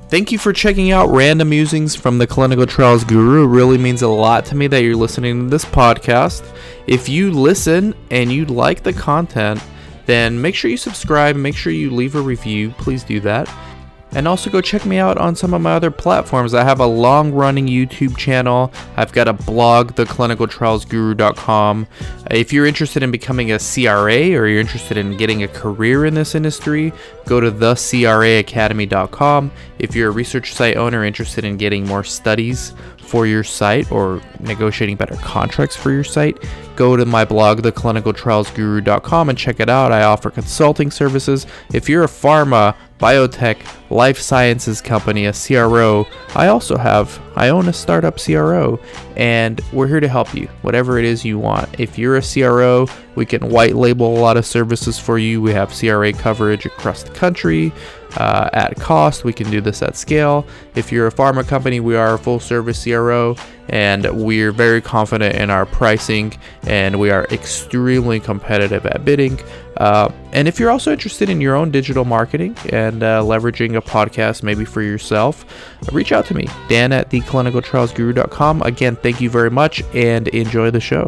Thank you for checking out Random Musings from the Clinical Trials Guru. It really means a lot to me that you're listening to this podcast. If you listen and you like the content, then make sure you subscribe, make sure you leave a review. Please do that. And also go check me out on some of my other platforms. I have a long-running YouTube channel. I've got a blog, theclinicaltrialsguru.com. If you're interested in becoming a CRA or you're interested in getting a career in this industry, go to thecraacademy.com. If you're a research site owner interested in getting more studies for your site or negotiating better contracts for your site, go to my blog, theclinicaltrialsguru.com, and check it out. I offer consulting services. If you're a pharma, biotech, life sciences company, a CRO, I own a startup CRO, and we're here to help you, whatever it is you want. If you're a CRO, we can white label a lot of services for you. We have CRA coverage across the country at cost. We can do this at scale. If you're a pharma company, we are a full service CRO, and we're very confident in our pricing, and we are extremely competitive at bidding. And if you're also interested in your own digital marketing and leveraging a podcast maybe for yourself, reach out to me, Dan at theclinicaltrialsguru.com. Again, thank you very much and enjoy the show.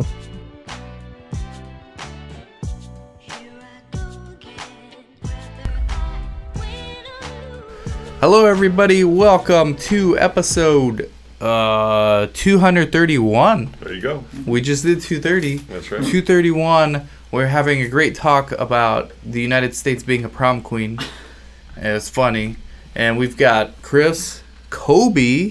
Hello, everybody. Welcome to episode 231. There you go. We just did 230. That's right. 231. We're having a great talk about the United States being a prom queen. It's funny. And we've got Chris, Kobe,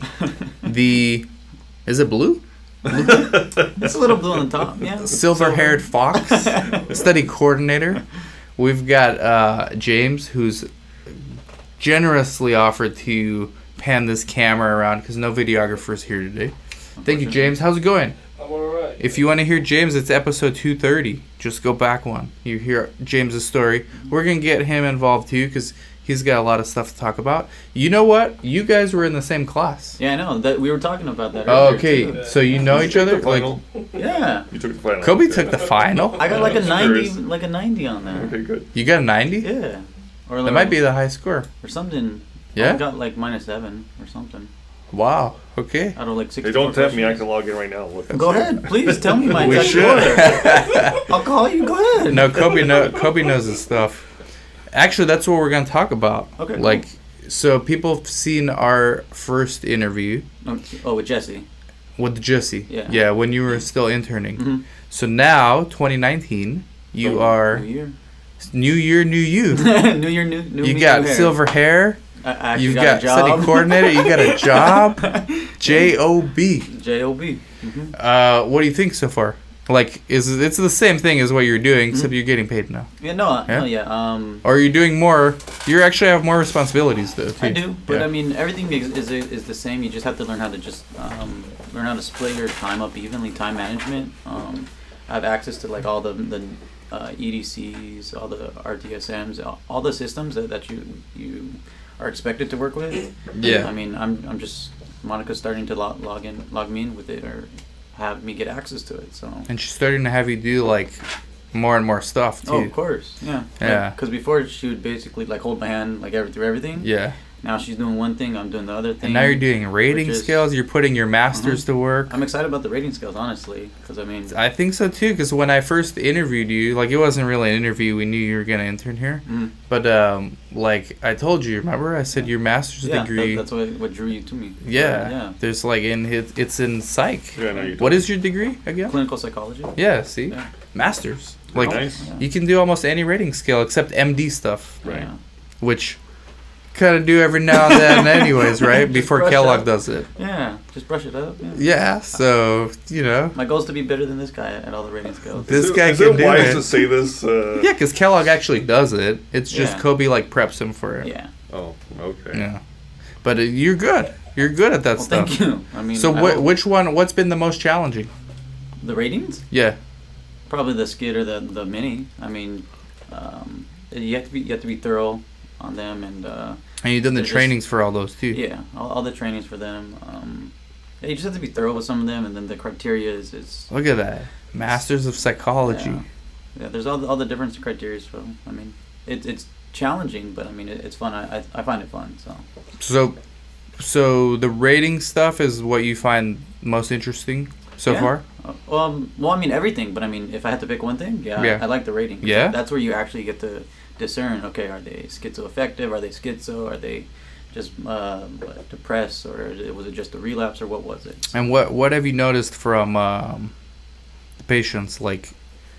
is it blue? It's a little blue on the top, yeah. Silver-haired fox, study coordinator. We've got James, who's generously offered to pan this camera around because no videographer's here today. Thank you, James. How's it going? I'm alright. If you want to hear James, it's episode 230. Just go back one. You hear James's story. We're going to get him involved too because he's got a lot of stuff to talk about. You know what? You guys were in the same class. Yeah, I know. That we were talking about that Oh, earlier, okay. too. So you know each other? Like, Yeah. You took the final. Kobe took the final. I got like a That's 90, curious. like a 90 on there. Okay, good. You got a 90? Yeah. Or That might be the high score. or something. Yeah? I got like -7 or something. Wow. Okay. Out of like 60. Hey, don't tempt me. I can log in right now. Look. Go ahead, please tell me my We exact should. score. I'll call you. Go ahead. No, Kobe knows his stuff. Actually, that's what we're going to talk about. Okay, cool. Like, so people have seen our first interview Oh, with Jesse. with Jesse. Yeah. Yeah, when you were still interning. Mm-hmm. So now, 2019, you are New year. new year, new you. New year, new. You me, got new hair. silver hair. I actually You've got got a job. study coordinator. You got a job. J-O-B. J-O-B. Mm-hmm. What do you think so far? Like, it's the same thing as what you're doing, except you're getting paid now. Yeah, no, Yeah? yeah. Or you're doing more. You actually have more responsibilities, though. Too. I do, but Yeah. I mean, everything is the same. You just have to learn how to learn how to split your time up evenly. Time management. I have access to like all the EDCs, all the RTSMs, all the systems that you are expected to work with. Yeah. I mean, I'm just Monica's starting to log me in with it or have me get access to it. So. And she's starting to have you do like more and more stuff too. Oh, of course, yeah. Yeah. Because before she would basically like hold my hand like through everything. Yeah. Now she's doing one thing, I'm doing the other thing. And now you're doing rating which is- scales. You're putting your masters to work. I'm excited about the rating scales, honestly, because I mean, I think so too. Because when I first interviewed you, like it wasn't really an interview. We knew you were gonna intern here. But like I told you, remember? I said your master's degree. that's what drew you to me. Yeah. Yeah. There's like it's in psych. Yeah, I know you. What is your degree again? Clinical psychology. Yeah. See, Yeah. masters. Like Nice. Yeah. you can do almost any rating scale except MD stuff, Right. Yeah. which kind of do every now and then, anyways, right? Just Before brush Kellogg up. does it. Yeah. Just brush it up. Yeah. Yeah. So My goal is to be better than this guy at all the rating scales. This Is guy is can it do wise it. to say this? Yeah, because Kellogg actually does it. It's just Yeah. Kobe like preps him for it. Yeah. Oh, okay. Yeah. But you're good. You're good at that Well, stuff. thank you. I mean, So I what? hope- Which one? What's been the most challenging? the ratings? Yeah. Probably the skid or the mini. I mean, you have to be thorough on them and. And you've done the They're just- trainings for all those too. Yeah, all the trainings for them. Yeah, you just have to be thorough with some of them, and then the criteria is Look at that. Masters of Psychology. yeah. There's all the different criteria. So I mean, it's challenging, but I mean it's fun. I find it fun. So So So the rating stuff is what you find most interesting so Yeah. far? Well, I mean everything, but I mean if I had to pick one thing, Yeah. I like the rating. Yeah? That's where you actually get to discern. Okay, are they schizoaffective? Are they schizo? Are they just depressed, or was it just a relapse, or what was it? And what have you noticed from the patients? Like,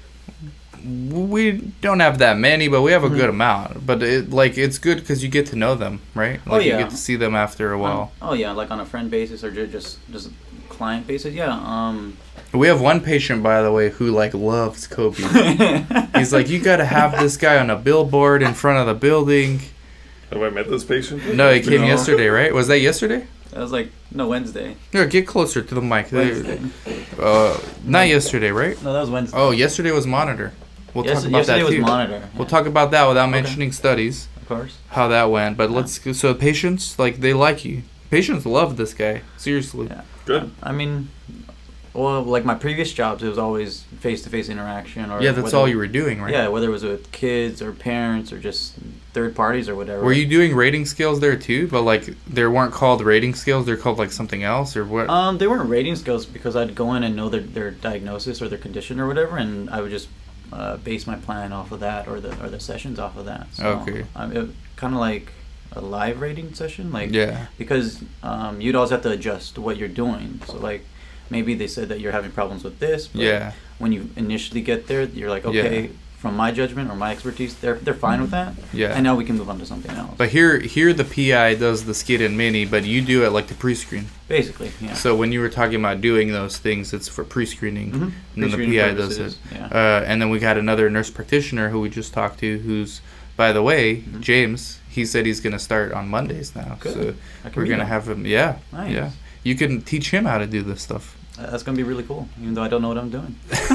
we don't have that many, but we have a good amount. But it's good because you get to know them, right? Like, you get to see them after a while. Like on a friend basis or just client basis. Yeah. We have one patient, by the way, who like loves Kobe. He's like, you got to have this guy on a billboard in front of the building. Have I met this patient? No, he came No. yesterday, right? Was that yesterday? That was like Wednesday. Yeah, get closer to the mic. Wednesday. Not yesterday, right? No, that was Wednesday. Oh, yesterday was Monitor. We'll talk about yesterday that was too. Monitor. We'll yeah, talk about that without mentioning studies, of course. how that went. But so patients, like, they like you. Patients love this guy. Seriously. Yeah. Good. I mean, well, like my previous jobs, it was always face-to-face interaction. Or Yeah, that's whether- all you were doing, right? Yeah, whether it was with kids or parents or just third parties or whatever. Were you doing rating scales there too? But like, they weren't called rating scales. They're called like something else or what? They weren't rating scales because I'd go in and know their diagnosis or their condition or whatever, and I would just base my plan off of that or the sessions off of that. So, Okay. It kind of like a live rating session, like Yeah. because you'd always have to adjust to what you're doing. So like maybe they said that you're having problems with this, but Yeah. when you initially get there, you're like, okay, Yeah. from my judgment or my expertise, they're fine with that. Yeah. And now we can move on to something else. But here the PI does the skid and mini, but you do it like the pre-screen. Basically, yeah. So when you were talking about doing those things, it's for pre-screening, Mhm. and then the Pre-screening PI does it. purposes, yeah. And then we got another nurse practitioner who we just talked to, who's, by the way, Mhm. James. He said he's gonna start on Mondays now. Good. So I can we're read gonna them. have him. Yeah, Nice. yeah. You can teach him how to do this stuff. That's gonna be really cool, even though I don't know what I'm doing.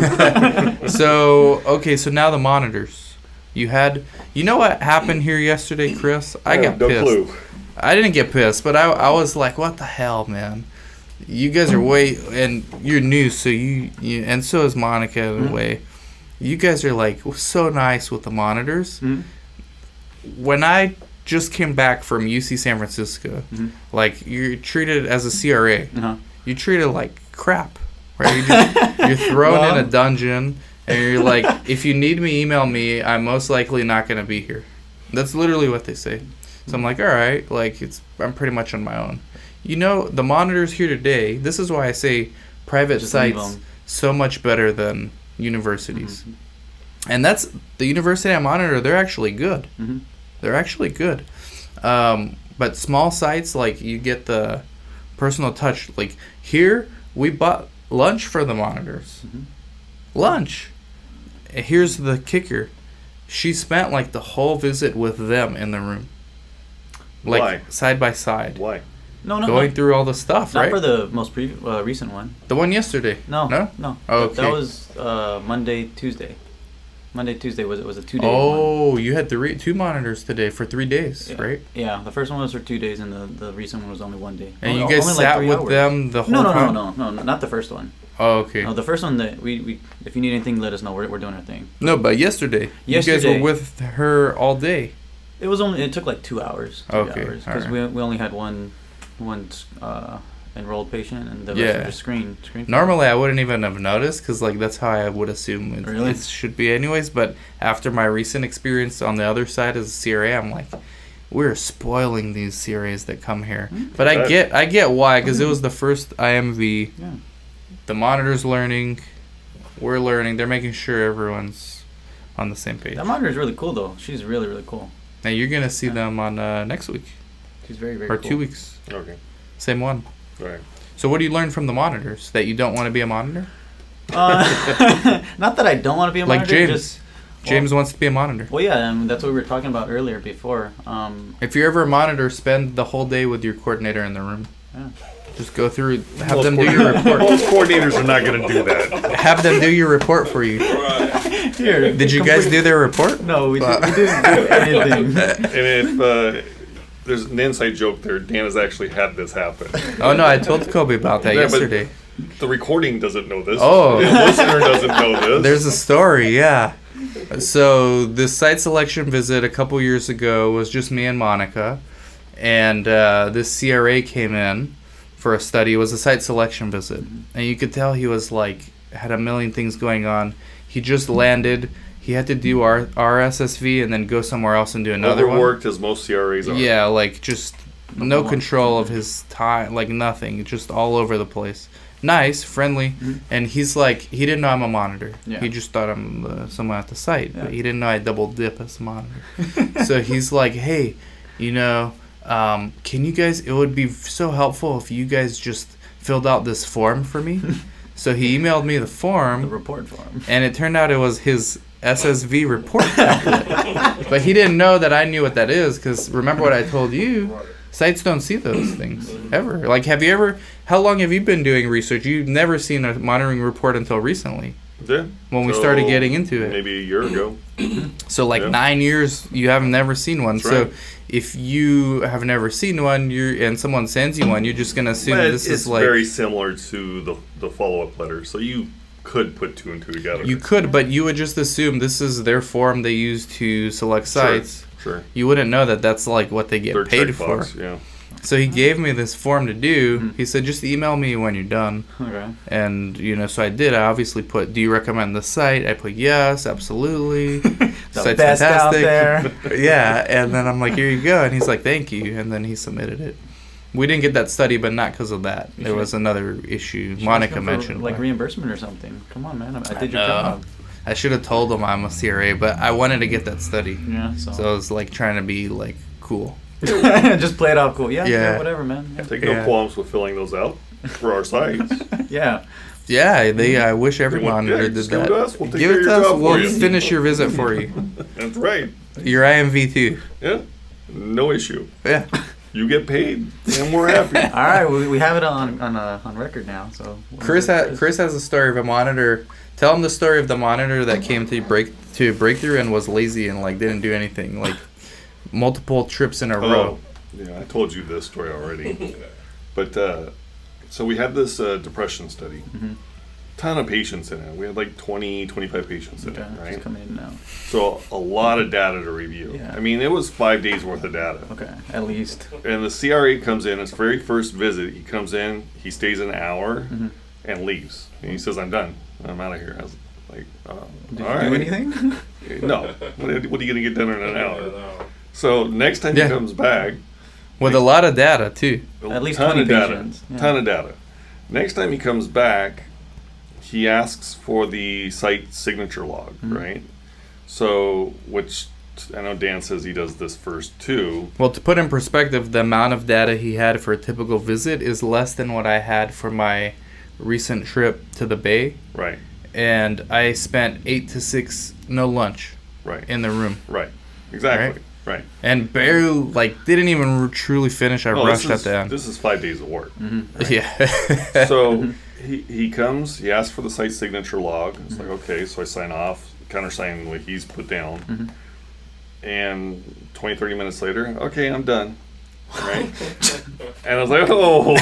So okay, so now the monitors. You know what happened here yesterday, Chris? I got no pissed. clue. I didn't get pissed, but I was like, what the hell, man? You guys are and you're new, so you and so is Monica in a way. You guys are like so nice with the monitors. Mhm. When I just came back from UC San Francisco, Mhm. like you're treated as a CRA. Uh-huh. You're treated like crap, right? You're thrown in a dungeon, and you're like, if you need me, email me. I'm most likely not gonna be here. That's literally what they say. So I'm like, all right, like I'm pretty much on my own. You know, the monitors here today. This is why I say private Just leave sites 'em. so much better than universities. Mhm. And that's the university I monitor. They're actually good. Mhm. They're actually good. But small sites, like you get the personal touch. Like here, we bought lunch for the monitors. Mhm. Lunch. Here's the kicker. She spent like the whole visit with them in the room. Like Why? side by side. Why? No, Going through all the stuff, not right? for the most recent one. The one yesterday. No, No? no. Oh, That okay. was Monday, Tuesday. Monday, Tuesday was a 2 day. one. Oh, you had two monitors today for 3 days, Yeah. right? Yeah, the first one was for 2 days, and the recent one was only 1 day. And you Only guys like sat 3 with hours. them the whole No, time? no, not the first one. Oh, okay. No, the first one that we if you need anything, let us know. We're doing our thing. No, but yesterday. You guys Yesterday. were with her all day. It took like 2 hours. 2 Okay, hours because alright. we only had one enrolled patient, and the rest Yeah. were just screen. Normally, I wouldn't even have noticed because, like, that's how I would assume Really? it should be, anyways. But after my recent experience on the other side as a CRA, I'm like, we're spoiling these CRAs that come here. But I get why, because it was the first IMV. Yeah. The monitor's learning, we're learning. They're making sure everyone's on the same page. That monitor is really cool, though. She's really, really cool. Now you're gonna see Yeah. them on next week She's very, very or cool. 2 weeks. Okay. Same one. All right. So what do you learn from the monitors? That you don't want to be a monitor? Not that I don't want to be a Like monitor. James. Just, James wants to be a monitor. well, yeah, and that's what we were talking about earlier before. If you're ever a monitor, spend the whole day with your coordinator in the room. Yeah. Just go through, have them do your report. Most coordinators are not going to do that. Have them do your report for you. Here, Did you guys do their report? No, we didn't do anything. And if there's an inside joke there, Dan has actually had this happen. Oh no, I told Kobe about that Yeah, but yesterday. The recording doesn't know this. Oh. The listener doesn't know this. There's a story, yeah. So the site selection visit a couple years ago was just me and Monica, and this CRA came in for a study. It was a site selection visit, and you could tell he was like had a million things going on. He just landed. He had to do our RSSV and then go somewhere else and do another one. Overworked as most CRAs are. Yeah, like just no control of his time, like nothing, just all over the place. Nice, friendly, and he's like, he didn't know I'm a monitor. Yeah. He just thought I'm someone at the site, Yeah. but he didn't know I double dip as a monitor. So he's like, hey, can you guys, it would be so helpful if you guys just filled out this form for me. So he emailed me the form. The report form. And it turned out it was his SSV report template. But he didn't know that I knew what that is, because remember what I told you? Sites don't see those things ever. Like, how long have you been doing research? You've never seen a monitoring report until recently. Yeah. When we started getting into it. Maybe a year ago. So, 9 years, you have never seen one. That's so, right. if you have never seen one, and someone sends you one, you're just going to assume this is like... It's very similar to the follow-up letter. So you could put two and two together. You could, but you would just assume this is their form they use to select sites. Sure. You wouldn't know that that's like what they get Their paid for. checkbox, yeah. So he gave me this form to do. He said, just email me when you're done. Okay. And, so I did. I obviously put, do you recommend the site? I put, yes, absolutely. The Site's best out there. Yeah, and then I'm like, here you go. And he's like, thank you. And then he submitted it. We didn't get that study, but not because of that. There was another issue Monica mentioned. Like reimbursement or something. Come on, man. I did your know. job. I should have told him I'm a CRA, but I wanted to get that study. Yeah, So I was like trying to be like cool. Just play it off cool. Yeah, Yeah. whatever, man. Yeah. Take no qualms with filling those out for our sites. Yeah. Yeah, I wish every monitor did just that. give it to us, we'll take Give care it of to your us, job we'll for you. finish your visit for you. That's right. Your IMV too. Yeah. No issue. Yeah. You get paid, and we're happy. All right, we have it on record now. So Chris has a story of a monitor. Tell him the story of the monitor that came to breakthrough and was lazy and like didn't do anything, like multiple trips in a row. Yeah, I told you this story already. But so we had this depression study. Ton of patients in it. We had like 20, 25 patients in it, right? Just coming in and out. So a lot of data to review. Yeah. I mean, it was 5 days worth of data. Okay, at least. And the CRA comes in, his very first visit, he comes in, he stays an hour and leaves. And he says, I'm done. I'm out of here. I was like, Did all you right. do anything? No. What are you going to get done in an hour? So next time he comes back, With a lot of data too. At least ton 20 of data. patients. Yeah. Ton of data. Next time he comes back, he asks for the site signature log, right? So, which I know Dan says he does this first too. Well, to put in perspective, the amount of data he had for a typical visit is less than what I had for my recent trip to the Bay. Right. And I spent 8 to 6, no lunch, Right. in the room. Right. Exactly. Right. And barely, didn't even truly finish. I rushed at the end. This is 5 days of work. Yeah. So he comes, he asks for the site signature log. It's like, okay, so I sign off, countersign what he's put down. And 20, 30 minutes later, okay, I'm done. Right? And I was like,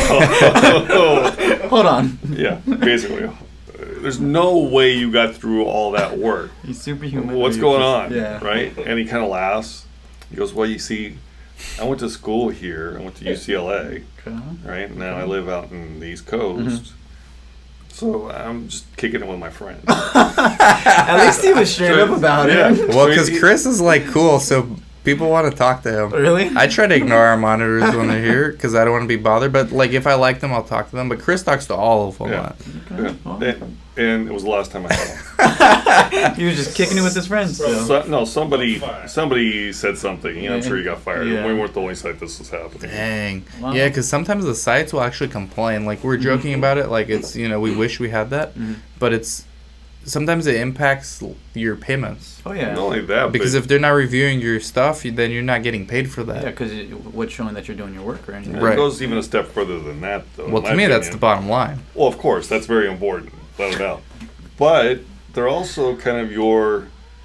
Hold on. Yeah, basically. There's no way you got through all that work. He's superhuman. What's going on? Yeah. Right? And he kind of laughs. He goes, well, you see, I went to school here. I went to UCLA. Okay. Right? Now I live out in the East Coast. So I'm just kicking it with my friends. At least he was straight up about it. Well, because Chris is cool, so people want to talk to him. Really? I try to ignore our monitors when they're here because I don't want to be bothered. But if I like them, I'll talk to them. But Chris talks to all of them. Yeah. Okay. Yeah. And it was the last time I saw him. He was just kicking it with his friends. So. Somebody said something. I'm sure he got fired. Yeah. We weren't the only site this was happening. Dang. Wow. Yeah, because sometimes the sites will actually complain. We're joking about it. It's, we wish we had that. But it's sometimes it impacts your payments. Oh, yeah. Not only that, Because but if they're not reviewing your stuff, then you're not getting paid for that. Yeah, because what's showing that you're doing your work or anything. it Right. goes even a step further than that, though. Well, in to my me, that's the opinion. bottom line. Well, of course, that's very important, without a doubt. But they're also kind of your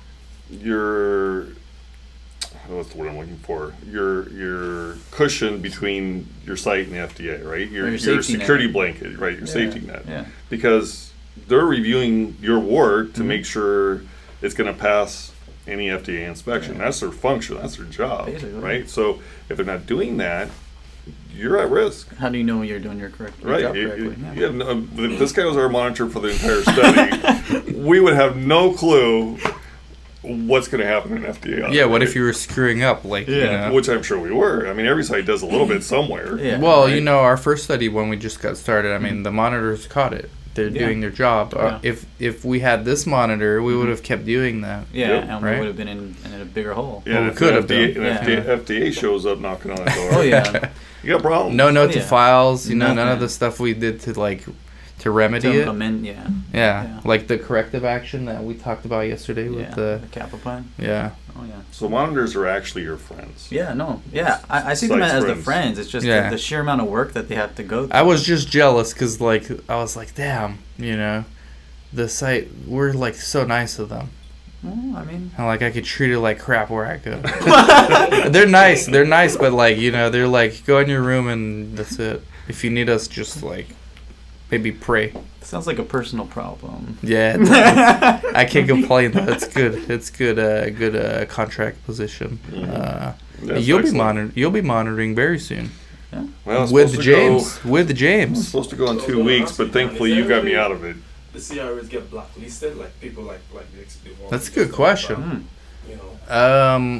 what's the word I'm looking for? Your cushion between your site and the FDA, right? Your safety security net. blanket, right? Your safety net. Yeah. Because they're reviewing your work to make sure it's going to pass any FDA inspection. That's their function. That's their job, Basically. right? So if they're not doing that, you're at risk. How do you know you're doing your job Right. correctly? You have if this guy was our monitor for the entire study, we would have no clue what's going to happen in FDA audit. Yeah, what right? if you were screwing up? Like, you know. Which I'm sure we were. I mean, every site does a little bit somewhere. Yeah. Well, right? you know, our first study when we just got started, I mean, the monitors caught it. They're Yeah. doing their job. Yeah. If we had this monitor, we would have kept doing that. Yeah, Yep. and Right. we would have been in a bigger hole. Yeah, Well, we if could have FDA, been. and Yeah. FDA shows up knocking on the door. Oh yeah. You got problems. No note to Yeah. files, you know, none of Nothing. the stuff we did to remedy To it. amend, yeah. Yeah, Yeah. like the corrective action that we talked about yesterday Yeah. with the Kappa plan. yeah. Oh yeah. So monitors are actually your friends. Yeah, no. Yeah. I see them Sites as the friends. friends. It's just Yeah. the sheer amount of work that they have to go through. I was just jealous because like I was like, damn, you know, the site we're like so nice of them. Well, I mean, And like I could treat it like crap where I go. They're nice, but like you know, they're like go in your room and that's it. If you need us, just like maybe pray. sounds like a personal problem. Yeah, it does. I can't complain though. It's good. It's good. Good contract position. That's You'll be excellent. You'll be monitoring very soon Well, I was with supposed to James. With I was James. supposed to go in 2 weeks, but thankfully you got me out of it. The CROs get blacklisted, like people like the ones That's a who good just question. don't, Hmm. You know,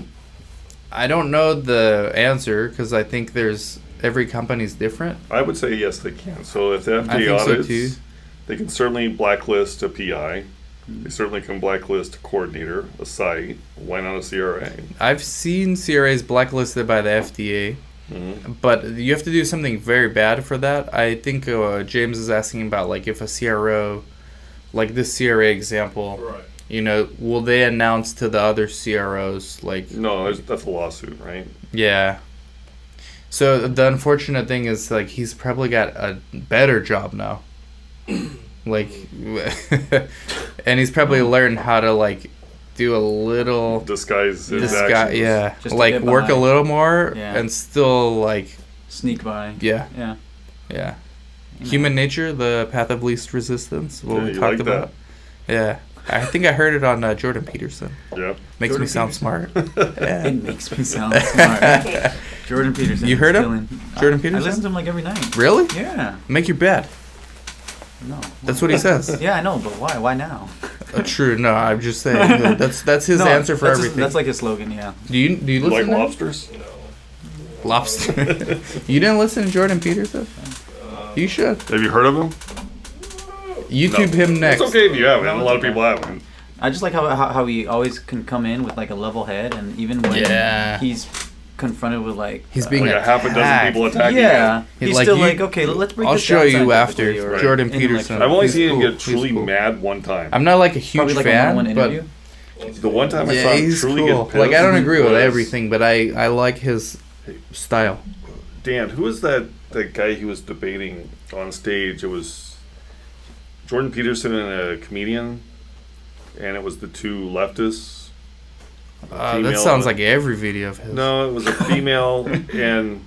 I don't know the answer because I think there's every company's different. I would say yes, they can. So if the I FDA think so audits, too. they can certainly blacklist a PI. They certainly can blacklist a coordinator, a site. Why not a CRA? I've seen CRAs blacklisted by the FDA, Mm-hmm. but you have to do something very bad for that. I think James is asking about like if a CRO, like this CRA example, right? you know, will they announce to the other CROs like, No, that's a lawsuit, right? yeah. So the unfortunate thing is like he's probably got a better job now, like, and he's probably learned how to like do a little Disguise his this guy, actions. yeah, Just to like get work a by. little more Yeah. and still like, Sneak by. yeah, Yeah. yeah. You know. Human nature, the path of least resistance. What Yeah, we you talked like that? about. Yeah, I think I heard it on Jordan Peterson. Yep. Makes Jordan me sound smart. Yeah. It makes me sound smart. Jordan Peterson. You heard him? killing- Jordan I Peterson? listen to him like every night. Really? Yeah. Make your bed. No. That's what he says. Yeah, I know, but why? Why now? True. No, I'm just saying that's his No, answer for that's everything. that's like his slogan. Yeah. do you listen Like to him? lobsters? Lobster. You didn't listen to Jordan Peterson? You should. Have you heard of him? YouTube No. him next. It's okay if you haven't. No, A lot of it's people haven't. I just like how he always can come in with like a level head, and even when Yeah. he's confronted with like He's being Like a half a dozen attacked. people attacking yeah, him. he's Like, still you- like, okay, let's break I'll this show down you after scientifically, or Jordan intellectually. Peterson. I've only He's seen him cool. get He's truly cool. mad one time. I'm not like a huge Probably like fan, a one-on-one but interview. The one time I saw yeah, him he's truly cool. get pissed. Like I don't agree with was- everything, but I like his style. Dan, who was that guy he was debating on stage? It was Jordan Peterson and a comedian, and it was the two leftists. A That female sounds and like every video of his. No, it was a female, and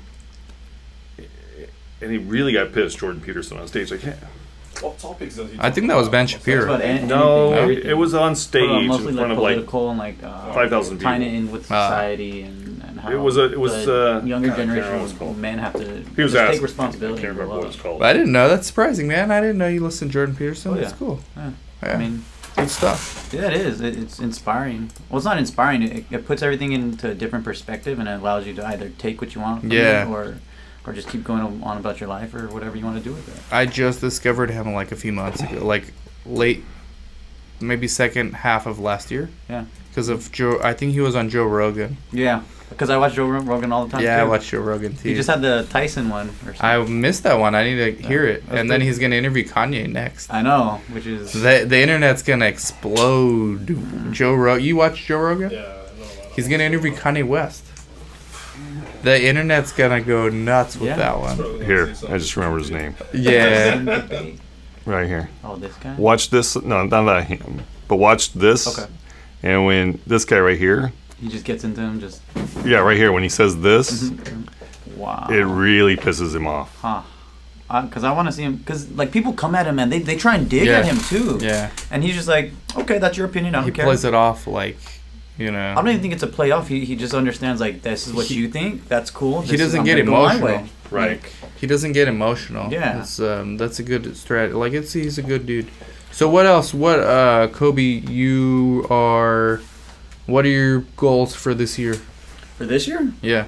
he really got pissed. Jordan Peterson on stage, like, What topics does he? I think that was Ben Shapiro. About anything, no, everything. it was on stage mostly in like front of like political and like 5,000 tying it people. in with society and how It was the younger God, I can't remember what generation it's called. men have to He was just asked. take responsibility. I can't and remember grow what it's up. called. I didn't know. That's surprising, man. I didn't know you listened to Jordan Peterson. Oh, That's yeah. cool. Yeah. Yeah. I mean, Good stuff. yeah, it is. It's inspiring. Well, it's not inspiring. It puts everything into a different perspective, and it allows you to either take what you want from Yeah. it or just keep going on about your life or whatever you want to do with it. I just discovered him like a few months ago, like late, maybe second half of last year. Yeah. Because of Joe, I think he was on Joe Rogan. Yeah, because I watch Joe Rogan all the time. Yeah, I too. watch Joe Rogan too. He just had the Tyson one or something. I missed that one. I need to hear it. That's And then good. he's gonna interview Kanye next. I know, which is The internet's gonna explode. Joe Rogan. You watch Joe Rogan? Yeah, I know about He's gonna interview Kanye West. The internet's gonna go nuts with Yeah. that one. Here, I just remember his name. Yeah. Right here. Oh, this guy. Watch this. No, not that him. But watch this. Okay. And when this guy right here, He just gets into him. Just yeah, right here, when he says this, wow. it really pisses him off. Huh. Because I want to see him. Because like people come at him and they try and dig Yeah. at him too. Yeah. And he's just like, okay, that's your opinion. I don't He care. plays it off like You know, I don't even think it's a play off. He just understands like this is what you think. That's cool. He doesn't get emotional. Right. He doesn't get emotional. Yeah. It's, that's a good strat. Like he's a good dude. So what else? What Kobe? What are your goals for this year? For this year, Yeah.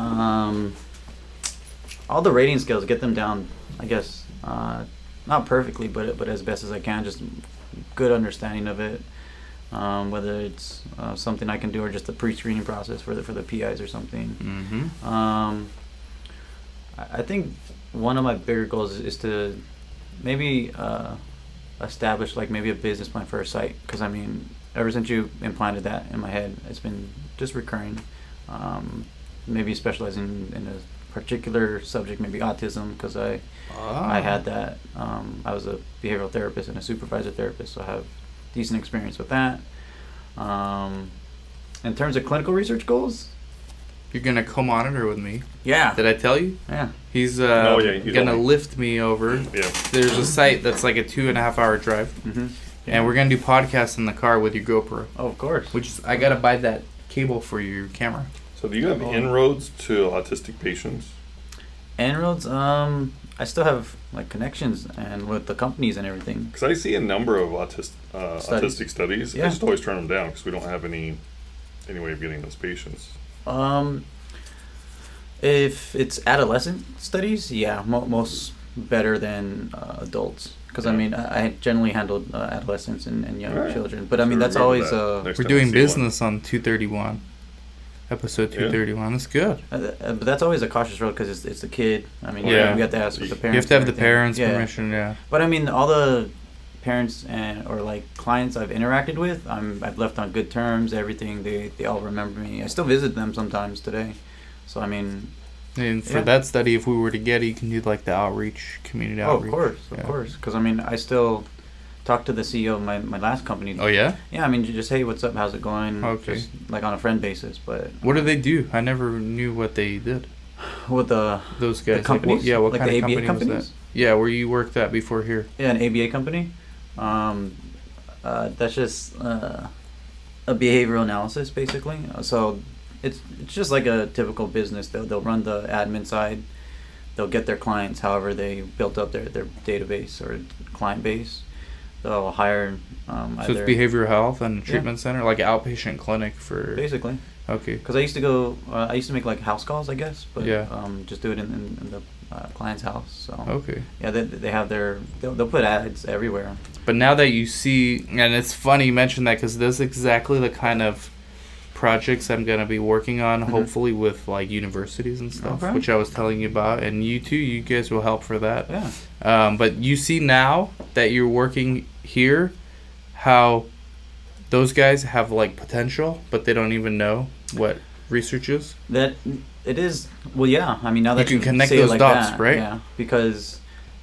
all the rating skills, get them down. I guess not perfectly, but as best as I can. Just good understanding of it. Whether it's something I can do or just the pre-screening process for the PIs or something. Mm-hmm. I think one of my bigger goals is to maybe establish like maybe a business plan for a site, because I mean ever since you implanted that in my head, it's been just recurring. Maybe specializing in a particular subject, maybe autism, because I had that. I was a behavioral therapist and a supervisor therapist, so I have decent experience with that. In terms of clinical research goals, You're gonna co-monitor with me. yeah, Did I tell you? yeah. He's you gonna told me. lift me over. Yeah. There's a site that's like a 2.5 hour drive, Mm-hmm. and we're gonna do podcasts in the car with your GoPro. Oh, of course. Which is, I gotta buy that cable for your camera. So do you have inroads to autistic patients? En-ROADS, I still have like connections and with the companies and everything. Because I see a number of autistic studies. Yeah. I just always turn them down because we don't have any way of getting those patients. If it's adolescent studies, yeah, most better than adults. Because I mean, I generally handled adolescents and young Alright. children. But I So mean, that's remember always that next We're time doing I see one. business on 231. Episode 231. That's good. but that's always a cautious road because it's the kid. I mean, Yeah. we have to ask with the parents. You have to have and the everything. parents' Yeah. permission, yeah. But I mean, all the parents or like clients I've interacted with, I've left on good terms. Everything they all remember me. I still visit them sometimes today. So I mean, And for Yeah. that study, if we were to get it, you can do like the outreach, community oh, outreach. of course. Because I mean, I still talk to the CEO of my last company. Oh, yeah? Yeah, I mean, just hey, what's up? How's it going? Okay. Just like on a friend basis, but What do they do? I never knew what they did. with the Those guys. Like, companies? what, yeah, what Like kind the of ABA company companies? was that? Yeah, where you worked at before here. yeah, an ABA company. That's just a behavioral analysis, basically. So it's just like a typical business. They'll run the admin side. They'll get their clients however they built up their database or client base. They'll hire So either it's behavioral health and treatment center, like outpatient clinic for. basically. Okay. Because I used to go, I used to make like house calls, I guess, but Yeah. just do it in the client's house. So Okay. yeah, they have they'll put ads everywhere. But now that you see, and it's funny you mentioned that because that's exactly the kind of projects I'm going to be working on, hopefully with like universities and stuff, Okay. which I was telling you about. And you too, you guys will help for that. Yeah. But you see now that you're working here, how those guys have like potential, but they don't even know what research is. That it is. Well, yeah. I mean, now that You can connect say it those like dots, that, right? Yeah, because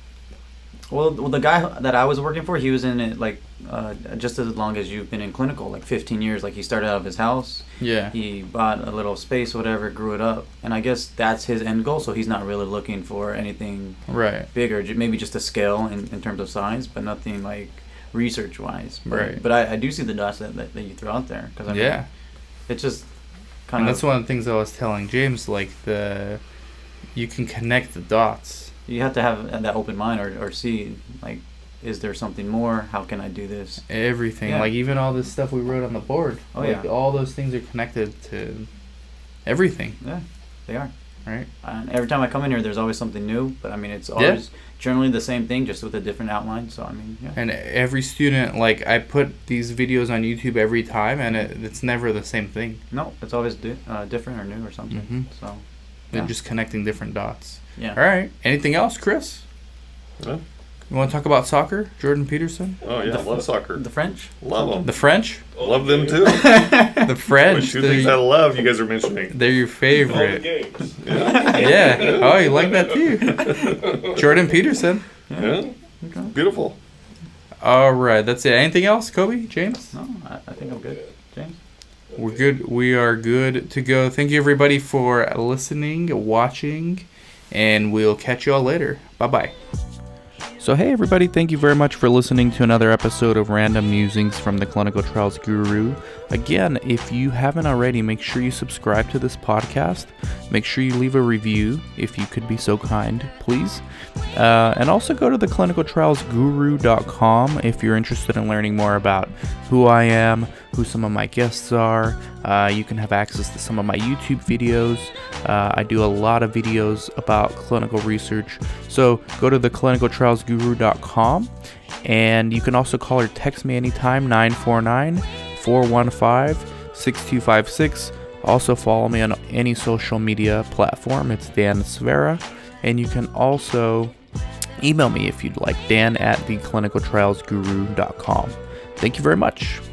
well, the guy that I was working for, he was in it like just as long as you've been in clinical, like 15 years. Like he started out of his house. Yeah. He bought a little space, whatever, grew it up, and I guess that's his end goal. So he's not really looking for anything Right. bigger, maybe just a scale in terms of size, but nothing like research wise. Right. But I do see the dots that you throw out there because I mean, Yeah. it's just kind And of that's one of the things I was telling James, like you can connect the dots. you have to have that open mind or see like, is there something more? How can I do this? Everything. Yeah. Like even all this stuff we wrote on the board. Oh, like, yeah. all those things are connected to everything, Yeah, they are. right? And every time I come in here, there's always something new. But I mean, it's always generally the same thing, just with a different outline. So I mean, yeah. And every student, like I put these videos on YouTube every time, and it's never the same thing. No, it's always different or new or something. Mhm. So They're Yeah. just connecting different dots. yeah. All right. Anything else, Chris? Huh? You want to talk about soccer? Jordan Peterson? Oh yeah, love soccer. The French. Love them. The French? Love them too. The French. Which two things I love you guys are mentioning. They're your All the favorite. games. Yeah. Oh, you like that too. Jordan Peterson. Yeah. Okay. Beautiful. All right. That's it. Anything else, Kobe? James? No, I think I'm good. James. We're good. We are good to go. Thank you, everybody, for listening, watching, and we'll catch you all later. Bye-bye. So So hey everybody, thank you very much for listening to another episode of Random Musings from the Clinical Trials Guru. Again, if you haven't already, make sure you subscribe to this podcast. Make sure you leave a review if you could be so kind, please. And also go to theclinicaltrialsguru.com if you're interested in learning more about who I am, who some of my guests are. You can have access to some of my YouTube videos. I do a lot of videos about clinical research. So go to theclinicaltrialsguru.com, and you can also call or text me anytime, 949-415-6256. Also follow me on any social media platform. It's Dan Svera. And you can also email me if you'd like, dan@theclinicaltrialsguru.com. Thank you very much.